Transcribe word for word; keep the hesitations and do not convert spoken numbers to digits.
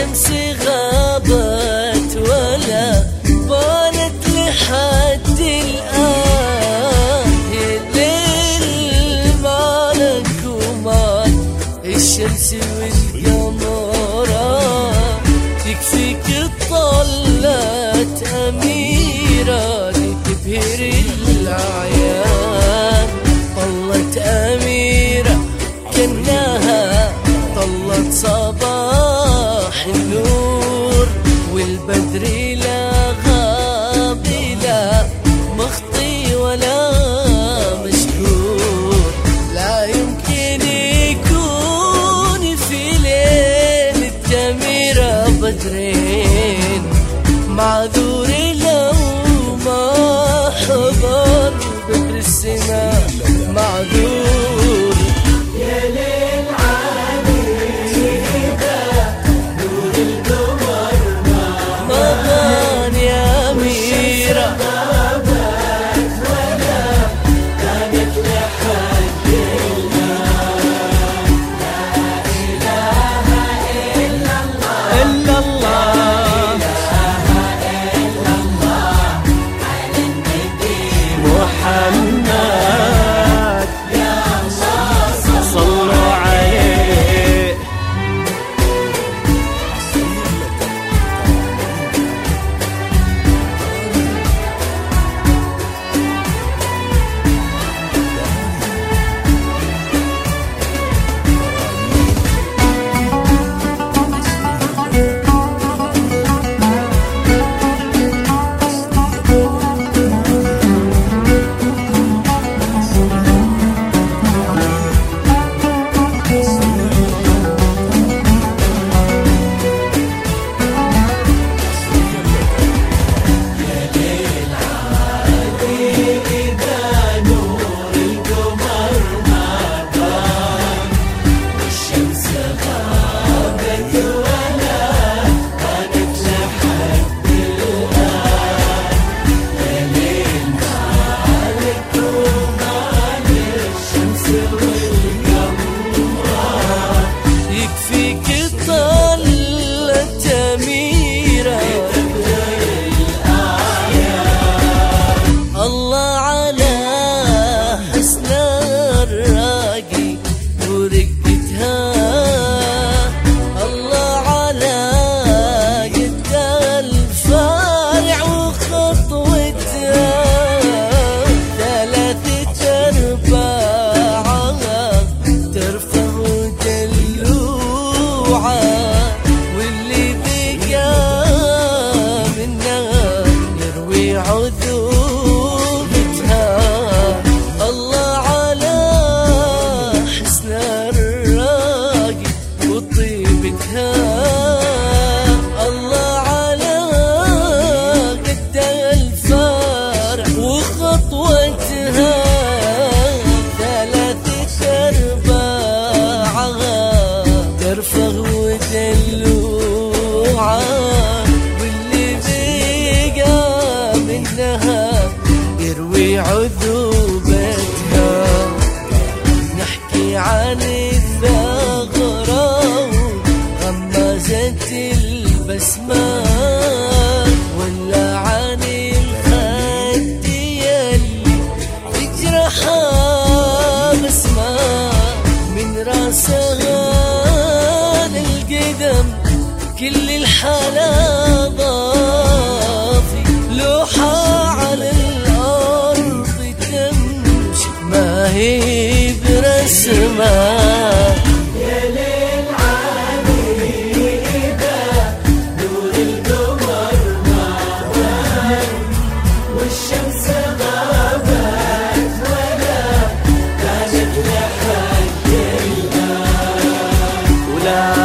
والشمس غابت ولا بانت لحد الآن. يا ليل مالك ومال الشمس والقمر، تكفيك طلت أميرة لتبهر الأعيان. طلت أميرة كأنها طلت صباح النور، والبدر لا غاب لا مخطي ولا مشكور. لا يمكن يكون في ليلة أميرة بدرين معذور لو ما حضر بدر السماء معذور. يا ليل عجيبة نور القمر ما بان يا أميرة غابت ولا كانت لحد الآن. لا إله إلا الله إلا الله محمد يا الله صلوا عليه. يكفيك طلت أميرة الله على حسن الراقي ورقتها. الله على قد الفارع وخطوتها، ثلاثة أرباعها ترفع واللي بقى منها يروي عذوبتها. الله على حسن الراقي وطيبتها. الله على قد الفارع وخطوتها، ثلاثة أرباعها ترفع ودلوعة، واللي بقى منها يروي عذوبتها. نحكي عن الثغرة وغمازة البسمات، ولا عن الخد يلي تجرحها بسمة من راسها للقدم. كل الحلا ضافي لوحة على الأرض تمشي ما هي برسمة. يا ليل عجيبة نور القمر ما بان، والشمس غابت ولا كانت لحد الآن. ولا